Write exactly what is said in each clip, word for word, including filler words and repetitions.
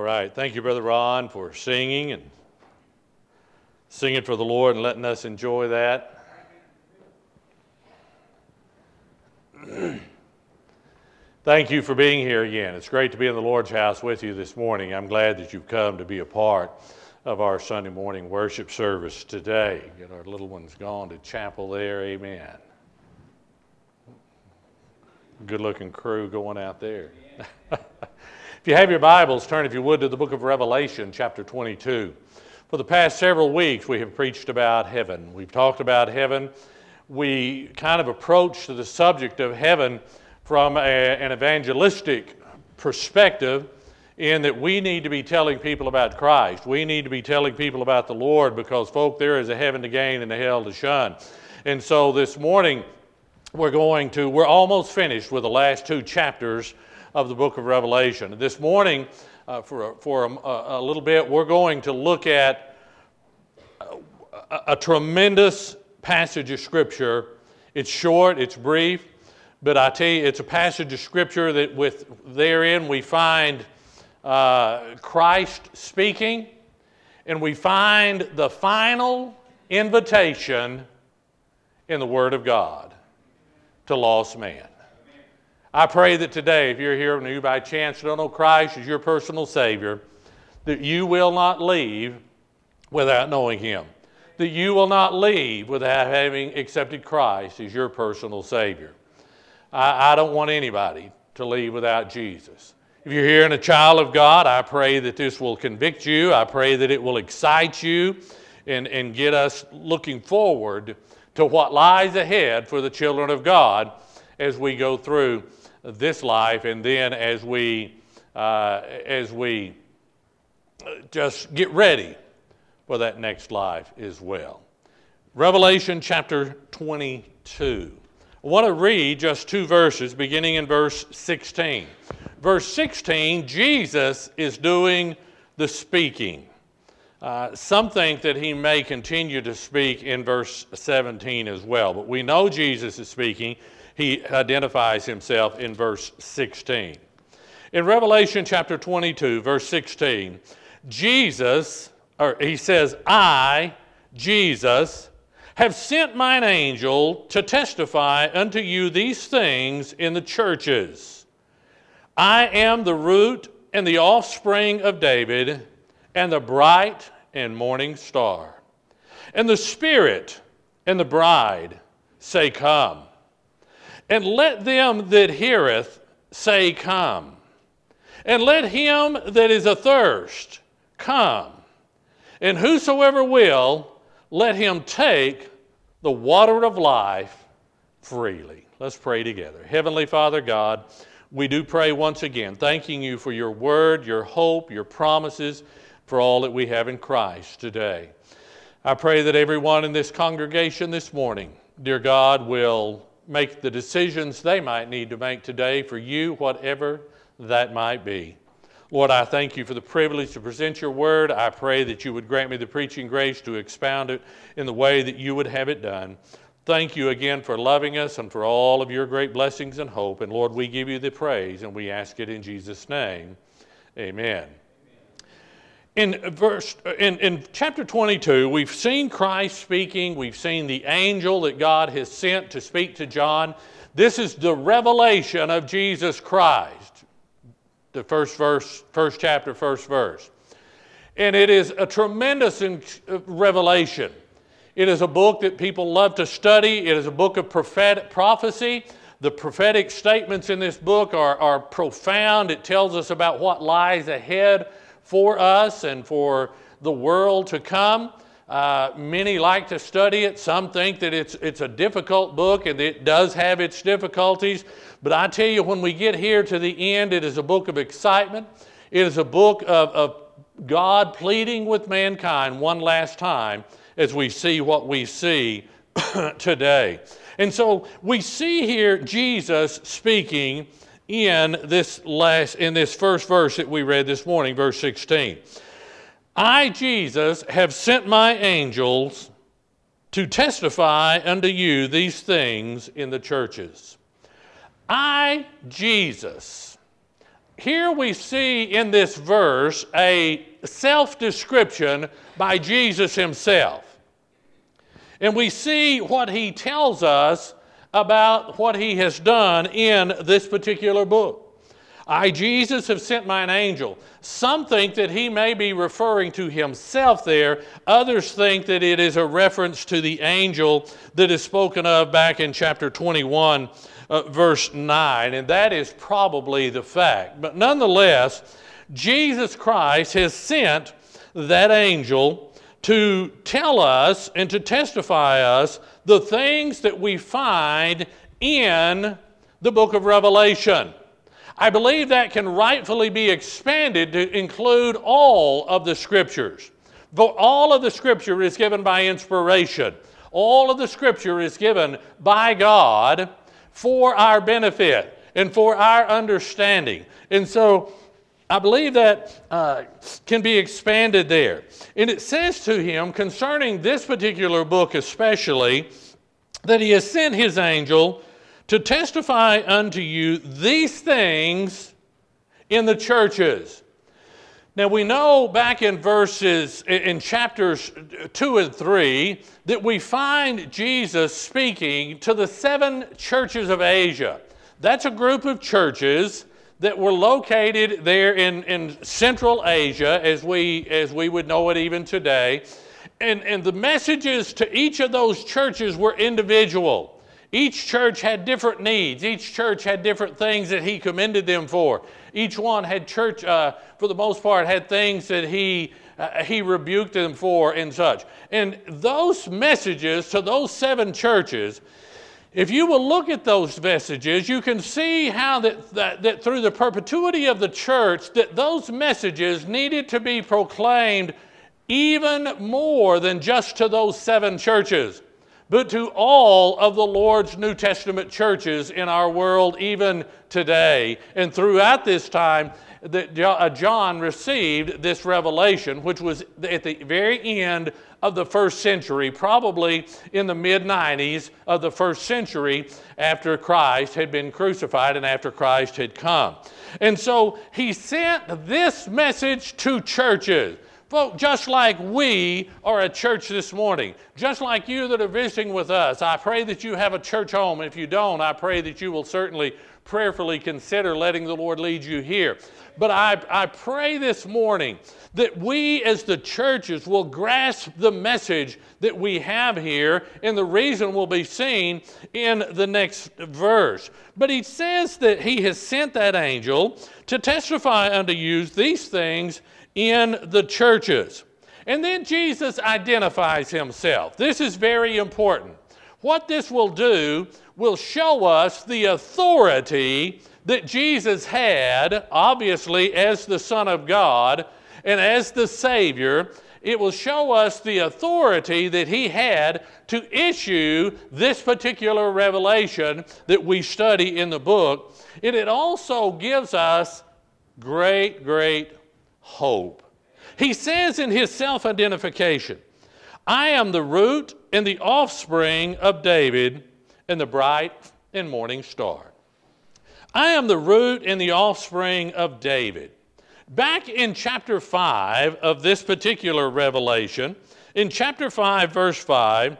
right. Thank you, Brother Ron, for singing and singing for the Lord and letting us enjoy that. Thank you for being here again. It's great to be in the Lord's house with you this morning. I'm glad that you've come to be a part of our Sunday morning worship service today. Get our little ones gone to chapel there. Amen. Good-looking crew going out there. If you have your Bibles, turn, if you would, to the book of Revelation, chapter twenty-two. For the past several weeks, we have preached about heaven. We've talked about heaven. We kind of approached the subject of heaven from a, an evangelistic perspective, in that we need to be telling people about Christ. We need to be telling people about the Lord, because, folk, there is a heaven to gain and a hell to shun. And so this morning, we're going to, we're almost finished with the last two chapters of the book of Revelation. This morning, uh, for, a, for a, a little bit, we're going to look at a, a tremendous passage of Scripture. It's short, it's brief, but I tell you, it's a passage of Scripture that with therein we find uh, Christ speaking, and we find the final invitation in the Word of God to lost man. I pray that today, if you're here and you by chance don't know Christ as your personal Savior, that you will not leave without knowing Him. That you will not leave without having accepted Christ as your personal Savior. I, I don't want anybody to leave without Jesus. If you're here and a child of God, I pray that this will convict you. I pray that it will excite you and, and get us looking forward to what lies ahead for the children of God as we go through this life, and then as we uh, as we just get ready for that next life as well. Revelation chapter twenty-two. I want to read just two verses, beginning in verse sixteen. Verse sixteen, Jesus is doing the speaking. Uh, some think that he may continue to speak in verse seventeen as well, but we know Jesus is speaking. He identifies himself in verse sixteen. In Revelation chapter twenty-two, verse sixteen, Jesus, or he says, I, Jesus, have sent mine angel to testify unto you these things in the churches. I am the root and the offspring of David, and the bright and morning star. And the Spirit and the bride say, Come. And let them that heareth say, Come. And let him that is athirst come. And whosoever will, let him take the water of life freely. Let's pray together. Heavenly Father God, we do pray once again, thanking you for your word, your hope, your promises, for all that we have in Christ today. I pray that everyone in this congregation this morning, dear God, will make the decisions they might need to make today for you, whatever that might be. Lord, I thank you for the privilege to present your word. I pray that you would grant me the preaching grace to expound it in the way that you would have it done. Thank you again for loving us and for all of your great blessings and hope. And Lord, we give you the praise and we ask it in Jesus' name. Amen. In verse, in, in chapter twenty-two, we've seen Christ speaking. We've seen the angel that God has sent to speak to John. This is the revelation of Jesus Christ. The first verse, first chapter, first verse. And it is a tremendous revelation. It is a book that people love to study. It is a book of prophetic prophecy. The prophetic statements in this book are, are profound. It tells us about what lies ahead for us and for the world to come. Uh, many like to study it. Some think that it's it's a difficult book, and it does have its difficulties. But I tell you, when we get here to the end, it is a book of excitement. It is a book of, of God pleading with mankind one last time as we see what we see today. And so we see here Jesus speaking in this last, in this first verse that we read this morning, verse sixteen. I, Jesus, have sent my angels to testify unto you these things in the churches. I, Jesus. here we see in this verse a self-description by Jesus himself. And we see what he tells us about what he has done in this particular book. I, Jesus, have sent mine angel. Some think that he may be referring to himself there. Others think that it is a reference to the angel that is spoken of back in chapter twenty-one, uh, verse nine. And that is probably the fact. But nonetheless, Jesus Christ has sent that angel to tell us and to testify us the things that we find in the book of Revelation. I believe that can rightfully be expanded to include all of the Scriptures. For all of the Scripture is given by inspiration. All of the Scripture is given by God for our benefit and for our understanding. And so I believe that uh, can be expanded there. And it says to him concerning this particular book especially that he has sent his angel to testify unto you these things in the churches. Now we know back in verses, in chapters two and three, that we find Jesus speaking to the seven churches of Asia. That's a group of churches that were located there in, in Central Asia, as we, as we would know it even today. And, and the messages to each of those churches were individual. Each church had different needs. Each church had different things that he commended them for. Each one had church, uh, for the most part, had things that he, uh, he rebuked them for and such. And those messages to those seven churches, if you will look at those messages, you can see how that, that, that through the perpetuity of the church, that those messages needed to be proclaimed even more than just to those seven churches, but to all of the Lord's New Testament churches in our world even today. And throughout this time, that John received this revelation, which was at the very end of the first century, probably in the mid nineties of the first century after Christ had been crucified and after Christ had come. And so he sent this message to churches. Folks, just like we are a church this morning, just like you that are visiting with us, I pray that you have a church home. If you don't, I pray that you will certainly prayerfully consider letting the Lord lead you here. But I, I pray this morning that we as the churches will grasp the message that we have here, and the reason will be seen in the next verse. But he says that he has sent that angel to testify unto you these things in the churches. And then Jesus identifies himself. This is very important. What this will do will show us the authority that Jesus had, obviously as the Son of God and as the Savior. It will show us the authority that he had to issue this particular revelation that we study in the book. And it also gives us great, great hope. He says in his self-identification, I am the root and the offspring of David and the bright and morning star. I am the root and the offspring of David. Back in chapter five of this particular revelation, in chapter five, verse five,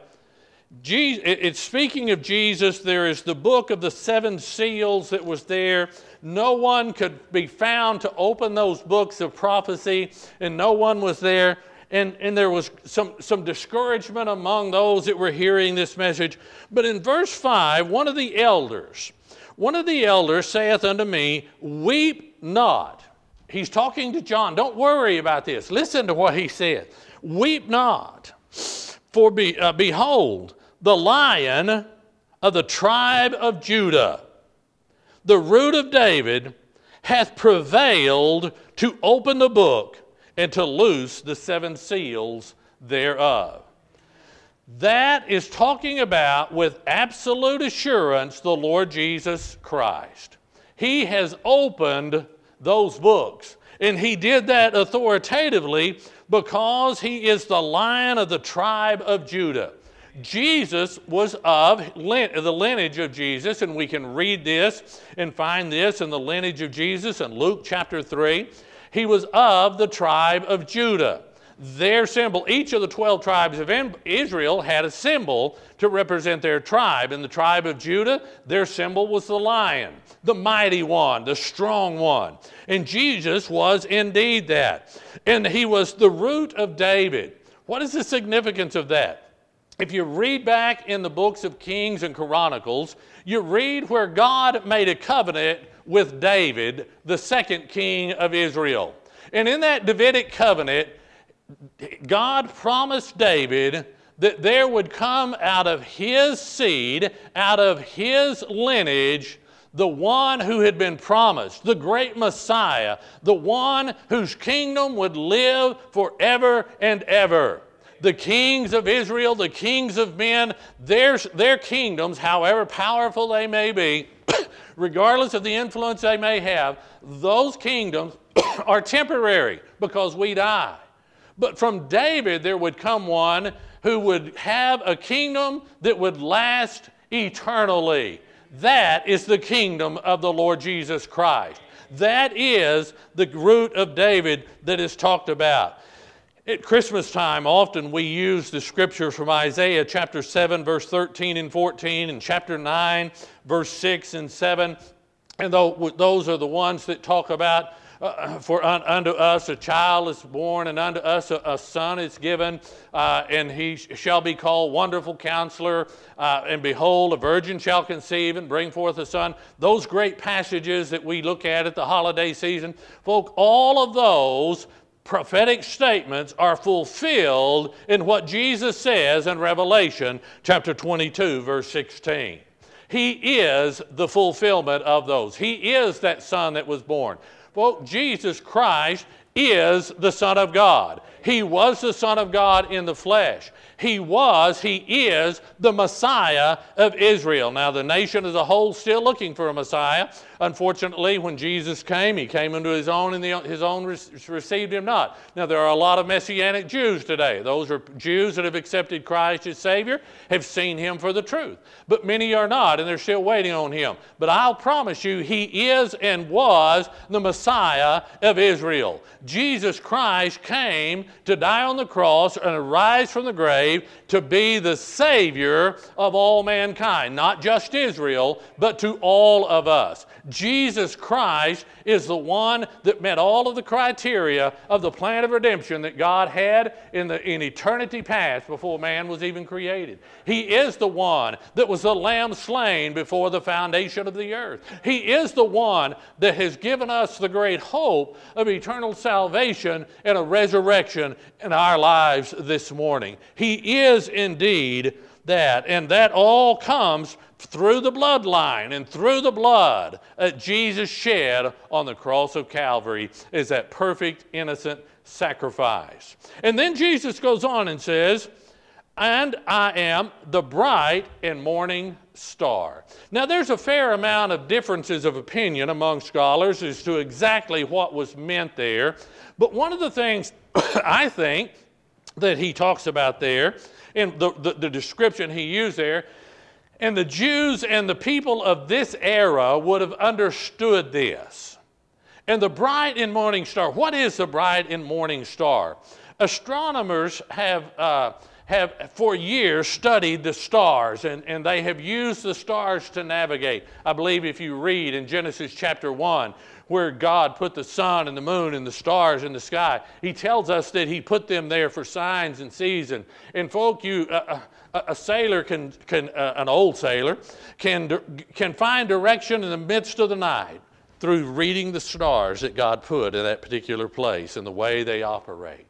it's speaking of Jesus. There is the book of the seven seals that was there. No one could be found to open those books of prophecy, and no one was there. And, and there was some, some discouragement among those that were hearing this message. But in verse five, one of the elders, one of the elders saith unto me, weep not. He's talking to John. Don't worry about this. Listen to what he said. Weep not, for be, uh, behold, the Lion of the tribe of Judah, the root of David, hath prevailed to open the book and to loose the seven seals thereof. That is talking about with absolute assurance the Lord Jesus Christ. He has opened those books, and he did that authoritatively because he is the Lion of the tribe of Judah. Jesus was of the lineage of Jesus, and we can read this and find this in the lineage of Jesus in Luke chapter three. He was of the tribe of Judah. Their symbol, each of the twelve tribes of Israel had a symbol to represent their tribe. In the tribe of Judah, their symbol was the lion, the mighty one, the strong one. And Jesus was indeed that. And he was the root of David. What is the significance of that? If you read back in the books of Kings and Chronicles, you read where God made a covenant with David, the second king of Israel. And in that Davidic covenant, God promised David that there would come out of his seed, out of his lineage, the one who had been promised, the great Messiah, the one whose kingdom would live forever and ever. The kings of Israel, the kings of men, their, their kingdoms, however powerful they may be, regardless of the influence they may have, those kingdoms are temporary because we die. But from David there would come one who would have a kingdom that would last eternally. That is the kingdom of the Lord Jesus Christ. That is the root of David that is talked about. At Christmas time, often we use the scripture from Isaiah chapter seven, verse thirteen and fourteen, and chapter nine, verse six and seven. And those are the ones that talk about Uh, for un, unto us a child is born, and unto us a, a son is given, uh, and he sh- shall be called Wonderful Counselor, uh, and behold, a virgin shall conceive and bring forth a son. Those great passages that we look at at the holiday season, folk, all of those prophetic statements are fulfilled in what Jesus says in Revelation chapter twenty-two, verse sixteen. He is the fulfillment of those. He is that son that was born. Well, Jesus Christ is the Son of God. He was the Son of God in the flesh. He was, he is the Messiah of Israel. Now, the nation as a whole still looking for a Messiah. Unfortunately, when Jesus came, he came into his own, and the, his own received him not. Now, there are a lot of Messianic Jews today. Those are Jews that have accepted Christ as Savior, have seen him for the truth. But many are not, and they're still waiting on him. But I'll promise you, he is and was the Messiah of Israel. Jesus Christ came to die on the cross and rise from the grave to be the Savior of all mankind, not just Israel, but to all of us. Jesus Christ is the one that met all of the criteria of the plan of redemption that God had in, the, in eternity past before man was even created. He is the one that was the lamb slain before the foundation of the earth. He is the one that has given us the great hope of eternal salvation and a resurrection in our lives this morning. He is indeed that, and that all comes through the bloodline and through the blood that Jesus shed on the cross of Calvary is that perfect, innocent sacrifice. And then Jesus goes on and says, and I am the bright and morning star. Now, there's a fair amount of differences of opinion among scholars as to exactly what was meant there. But one of the things I think that he talks about there, in the, the, the description he used there, and the Jews and the people of this era would have understood this. And the bright and morning star, what is the bright and morning star? Astronomers have, uh, have for years studied the stars, and, and they have used the stars to navigate. I believe if you read in Genesis chapter one, where God put the sun and the moon and the stars in the sky, he tells us that he put them there for signs and seasons. And folk, you... Uh, A, a sailor can, can uh, an old sailor, can, can find direction in the midst of the night through reading the stars that God put in that particular place and the way they operate.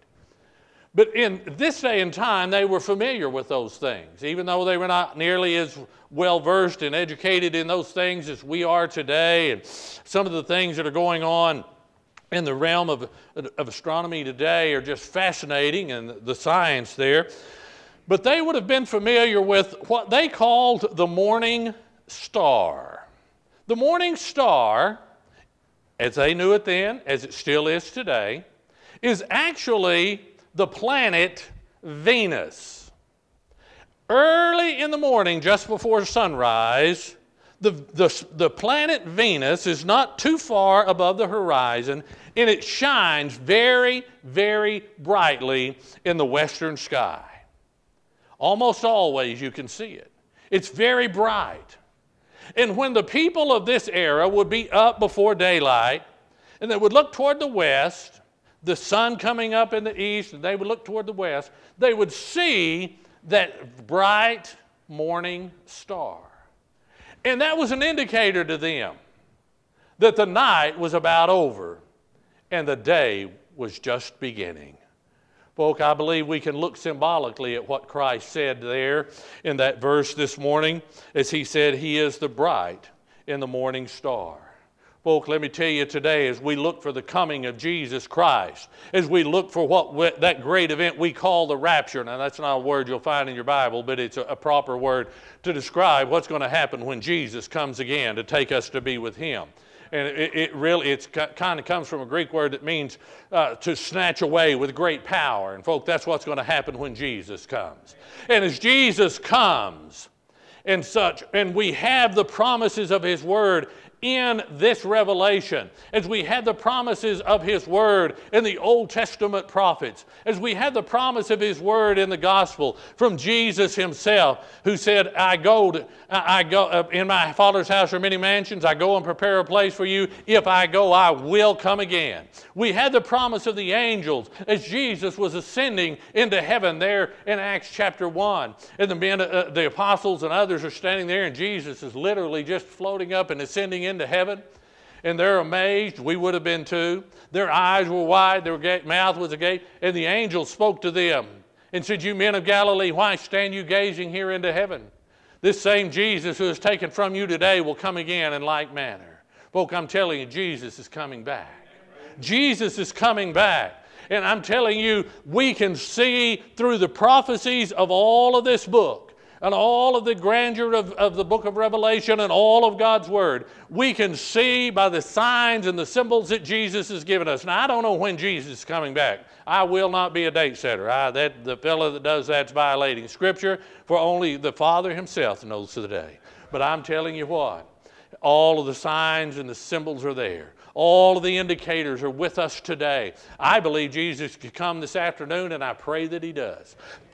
But in this day and time, they were familiar with those things, even though they were not nearly as well-versed and educated in those things as we are today. And some of the things that are going on in the realm of, of astronomy today are just fascinating, and the science there. But they would have been familiar with what they called the morning star. The morning star, as they knew it then, as it still is today, is actually the planet Venus. early in the morning, just before sunrise, the, the, the planet Venus is not too far above the horizon, and it shines very, very brightly in the western sky. Almost always you can see it. It's very bright. And when the people of this era would be up before daylight, and they would look toward the west, the sun coming up in the east, and they would look toward the west, they would see that bright morning star. And that was an indicator to them that the night was about over and the day was just beginning. Folk, I believe we can look symbolically at what Christ said there in that verse this morning as he said he is the bright in the morning star. Folk, let me tell you today, as we look for the coming of Jesus Christ, as we look for what we, that great event we call the rapture, now that's not a word you'll find in your Bible, but it's a, a proper word to describe what's going to happen when Jesus comes again to take us to be with him. And it, it really, it's kind of comes from a Greek word that means uh, to snatch away with great power. And folk, that's what's going to happen when Jesus comes. And as Jesus comes and such, and we have the promises of his word in this revelation, as we had the promises of his word in the Old Testament prophets, as we had the promise of his word in the gospel from Jesus himself, who said, I go to, I go uh, in my Father's house are many mansions, I go and prepare a place for you. If I go, I will come again. We had the promise of the angels as Jesus was ascending into heaven there in Acts chapter one. And the men, uh, the apostles and others are standing there, and Jesus is literally just floating up and ascending into heaven. And they're amazed. We would have been too. Their eyes were wide, their gate, mouth was agape, and the angel spoke to them and said, you men of Galilee, why stand you gazing here into heaven? This same Jesus who is taken from you today will come again in like manner. Folk, I'm telling you, Jesus is coming back. Jesus is coming back. And I'm telling you, we can see through the prophecies of all of this book and all of the grandeur of, of the book of Revelation and all of God's word, we can see by the signs and the symbols that Jesus has given us. Now, I don't know when Jesus is coming back. I will not be a date setter. I, that, the fellow that does that's violating Scripture, for only the Father himself knows the day. But I'm telling you what, all of the signs and the symbols are there. All of the indicators are with us today. I believe Jesus could come this afternoon, and I pray that he does.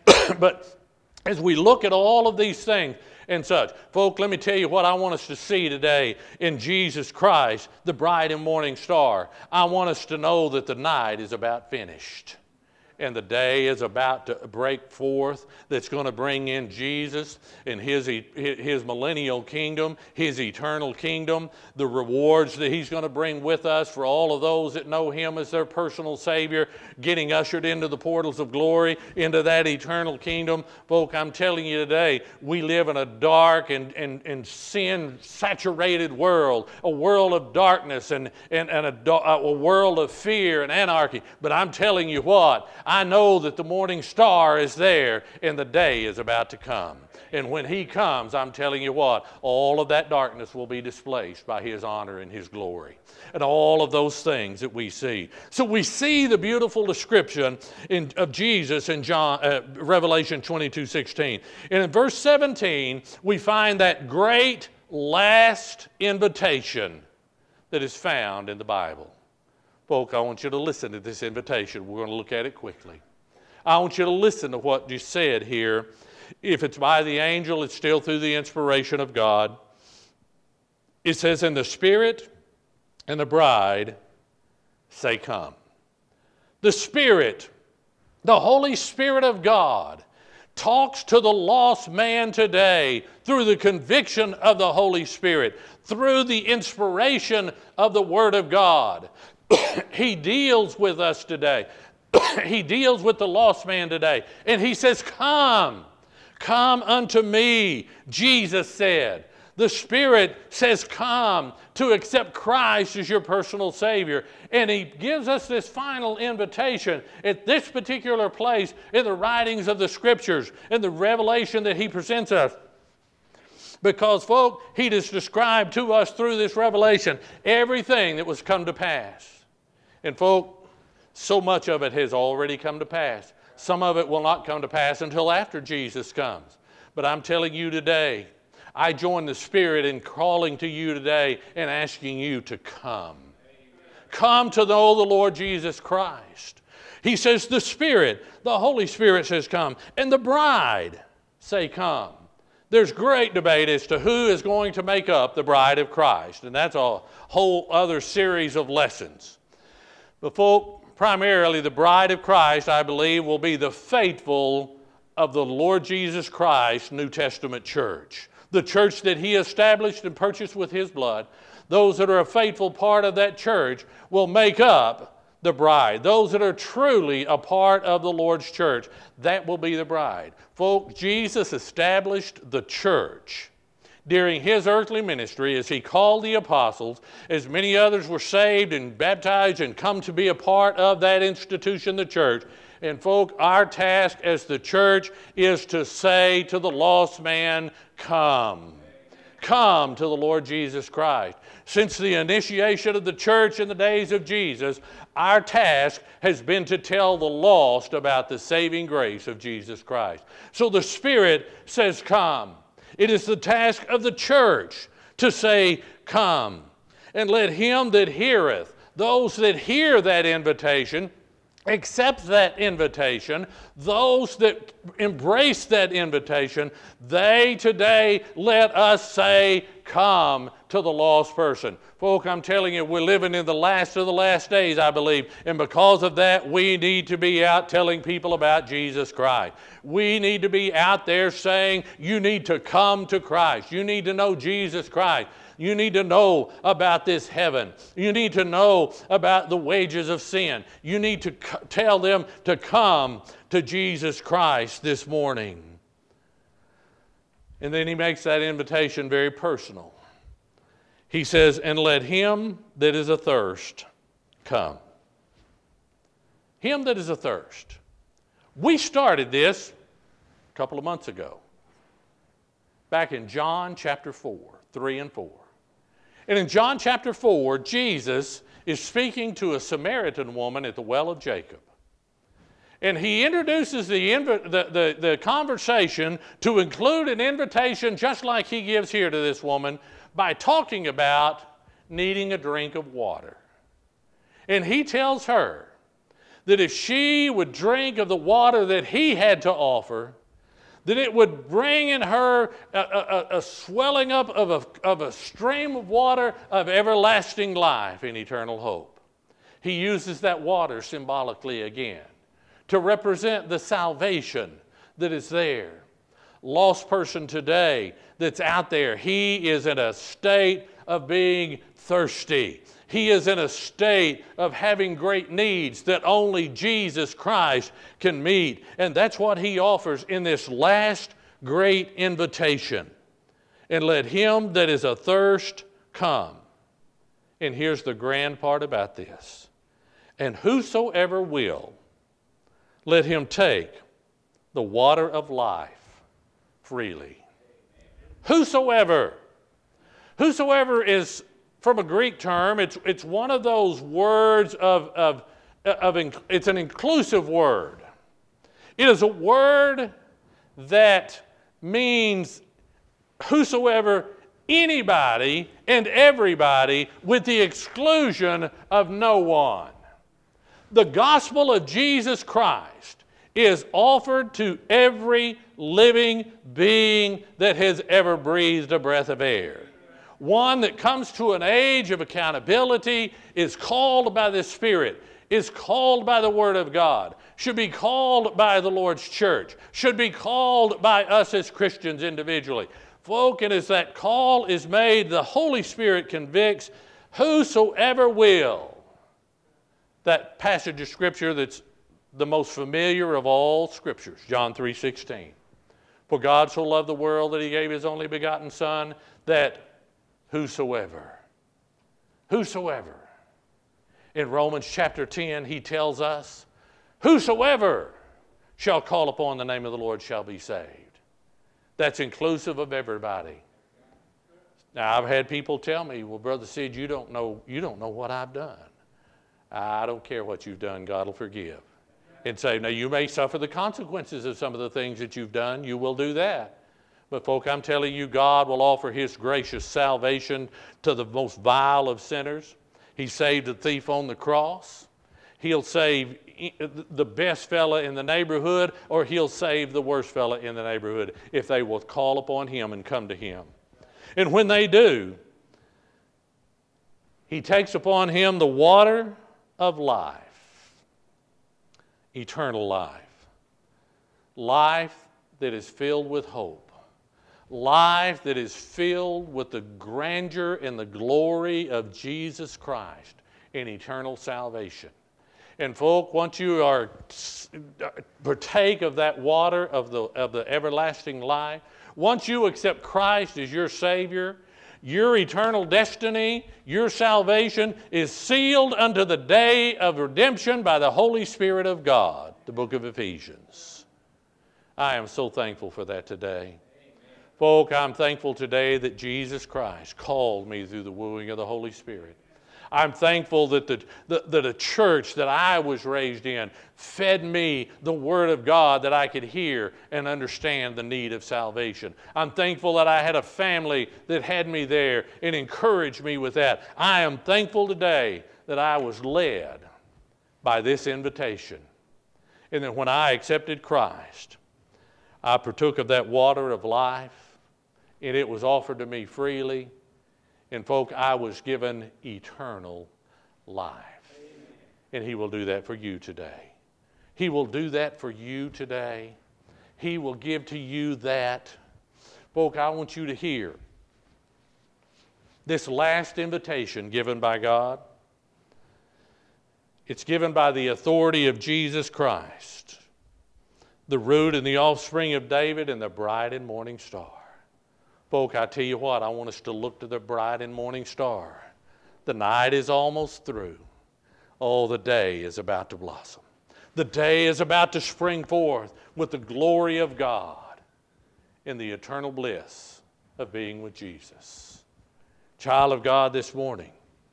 But as we look at all of these things and such, folk, let me tell you what I want us to see today in Jesus Christ, the bright and morning star. I want us to know that the night is about finished. And the day is about to break forth that's going to bring in Jesus and his, his millennial kingdom, his eternal kingdom, the rewards that he's going to bring with us for all of those that know him as their personal Savior, getting ushered into the portals of glory, into that eternal kingdom. Folk, I'm telling you today, we live in a dark and, and, and sin-saturated world, a world of darkness and, and, and a, a world of fear and anarchy. But I'm telling you what, I know that the morning star is there and the day is about to come. And when he comes, I'm telling you what, all of that darkness will be displaced by his honor and his glory. And all of those things that we see. So we see the beautiful description in, of Jesus in John, uh, Revelation twenty-two sixteen. And in verse seventeen, we find that great last invitation that is found in the Bible. Folk, I want you to listen to this invitation. We're going to look at it quickly. I want you to listen to what you said here. If it's by the angel, it's still through the inspiration of God. It says, and the Spirit and the bride say, come. The Spirit, the Holy Spirit of God, talks to the lost man today through the conviction of the Holy Spirit, through the inspiration of the Word of God. He deals with us today. He deals with the lost man today. And he says, come, come unto me, Jesus said. The Spirit says, come to accept Christ as your personal Savior. And he gives us this final invitation at this particular place in the writings of the Scriptures, in the revelation that he presents us. Because, folk, he has described to us through this revelation everything that was come to pass. And, folk, so much of it has already come to pass. Some of it will not come to pass until after Jesus comes. But I'm telling you today, I join the Spirit in calling to you today and asking you to come. Come to know the Lord Jesus Christ. He says the Spirit, the Holy Spirit says come, and the bride say come. There's great debate as to who is going to make up the bride of Christ, and that's a whole other series of lessons. But folk, primarily the bride of Christ, I believe, will be the faithful of the Lord Jesus Christ New Testament church. The church that he established and purchased with his blood. Those that are a faithful part of that church will make up the bride. Those that are truly a part of the Lord's church, that will be the bride. Folks, Jesus established the church during his earthly ministry as he called the apostles, as many others were saved and baptized and come to be a part of that institution, the church. And folk, our task as the church is to say to the lost man, come. Come to the Lord Jesus Christ. Since the initiation of the church in the days of Jesus, our task has been to tell the lost about the saving grace of Jesus Christ. So the Spirit says, come. It is the task of the church to say, come. And let him that heareth, those that hear that invitation, accept that invitation, those that embrace that invitation, they today let us say, come to the lost person. Folk, I'm telling you, we're living in the last of the last days, I believe, and because of that, we need to be out telling people about Jesus Christ. We need to be out there saying, you need to come to Christ. You need to know Jesus Christ. You need to know about this heaven. You need to know about the wages of sin. You need to c- tell them to come to Jesus Christ this morning. And then he makes that invitation very personal. He says, and let him that is athirst come. Him that is athirst. We started this a couple of months ago, back in John chapter four, three and four. And in John chapter four, Jesus is speaking to a Samaritan woman at the well of Jacob. And he introduces the, inv- the, the, the conversation to include an invitation just like he gives here to this woman by talking about needing a drink of water. And he tells her that if she would drink of the water that he had to offer, that it would bring in her a, a, a swelling up of a, of a stream of water of everlasting life and eternal hope. He uses that water symbolically again to represent the salvation that is there. Lost person today that's out there, he is in a state of being thirsty. He is in a state of having great needs that only Jesus Christ can meet. And that's what he offers in this last great invitation. And let him that is athirst come. And here's the grand part about this. And whosoever will, let him take the water of life freely. Whosoever. Whosoever is, from a Greek term, it's, it's one of those words of, of, of, it's an inclusive word. It is a word that means whosoever, anybody and everybody, with the exclusion of no one. The gospel of Jesus Christ is offered to every living being that has ever breathed a breath of air. One that comes to an age of accountability, is called by the Spirit, is called by the Word of God, should be called by the Lord's church, should be called by us as Christians individually. Folk, and as that call is made, the Holy Spirit convicts whosoever will. That passage of Scripture that's the most familiar of all Scriptures, John three sixteen. For God so loved the world that he gave his only begotten Son, that whosoever, whosoever. In Romans chapter ten, he tells us, whosoever shall call upon the name of the Lord shall be saved. That's inclusive of everybody. Now, I've had people tell me, well, Brother Sid, you don't know, you don't know what I've done. I don't care what you've done, God will forgive. And say, now you may suffer the consequences of some of the things that you've done. You will do that. But folk, I'm telling you, God will offer his gracious salvation to the most vile of sinners. He saved the thief on the cross. He'll save the best fella in the neighborhood, or he'll save the worst fella in the neighborhood if they will call upon him and come to him. And when they do, he takes upon him the water of life, eternal life, life that is filled with hope, life that is filled with the grandeur and the glory of Jesus Christ in eternal salvation. And folk, once you are partake of that water of the, of the everlasting life, once you accept Christ as your Savior, your eternal destiny, your salvation is sealed unto the day of redemption by the Holy Spirit of God, the book of Ephesians. I am so thankful for that today. Amen. Folk, I'm thankful today that Jesus Christ called me through the wooing of the Holy Spirit. I'm thankful that the, the, that a church that I was raised in fed me the Word of God that I could hear and understand the need of salvation. I'm thankful that I had a family that had me there and encouraged me with that. I am thankful today that I was led by this invitation. And that when I accepted Christ, I partook of that water of life, and it was offered to me freely. And folk, I was given eternal life. Amen. And he will do that for you today. He will do that for you today. He will give to you that. Folk, I want you to hear this last invitation given by God. It's given by the authority of Jesus Christ, the root and the offspring of David and the bright and morning star. Folk, I tell you what, I want us to look to the bright and morning star. The night is almost through. Oh, the day is about to blossom. The day is about to spring forth with the glory of God in the eternal bliss of being with Jesus. Child of God, this morning,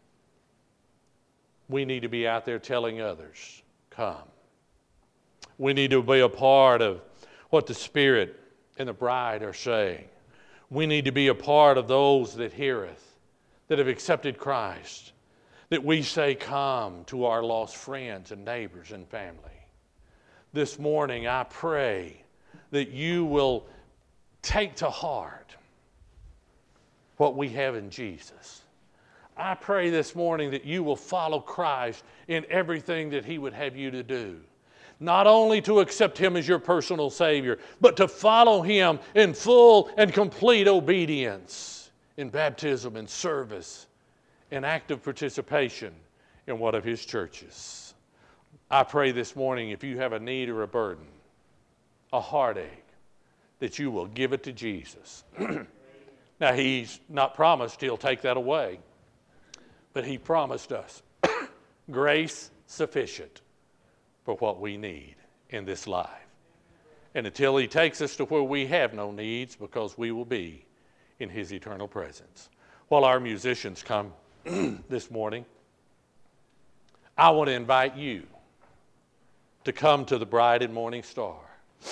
we need to be out there telling others, come. We need to be a part of what the Spirit and the bride are saying. We need to be a part of those that heareth, that have accepted Christ, that we say, come to our lost friends and neighbors and family. This morning, I pray that you will take to heart what we have in Jesus. I pray this morning that you will follow Christ in everything that he would have you to do. Not only to accept him as your personal Savior, but to follow him in full and complete obedience in baptism and service and active participation in one of his churches. I pray this morning, if you have a need or a burden, a heartache, that you will give it to Jesus. Now, he's not promised he'll take that away, but he promised us grace sufficient for what we need in this life. And until he takes us to where we have no needs, because we will be in his eternal presence. While our musicians come this morning, I want to invite you to come to the bright and morning star.